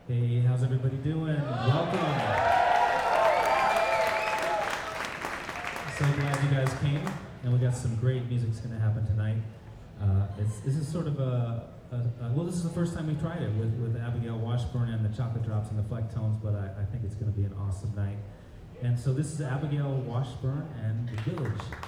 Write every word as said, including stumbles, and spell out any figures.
Hey, how's everybody doing? Welcome. So glad you guys came, and we got some great music that's going to happen tonight. Uh, it's, this is sort of a, a, a, well, this is the first time we've tried it with, with Abigail Washburn and the Chocolate Drops and the Flecktones, but I, I think it's going to be an awesome night. And so this is Abigail Washburn and The Village.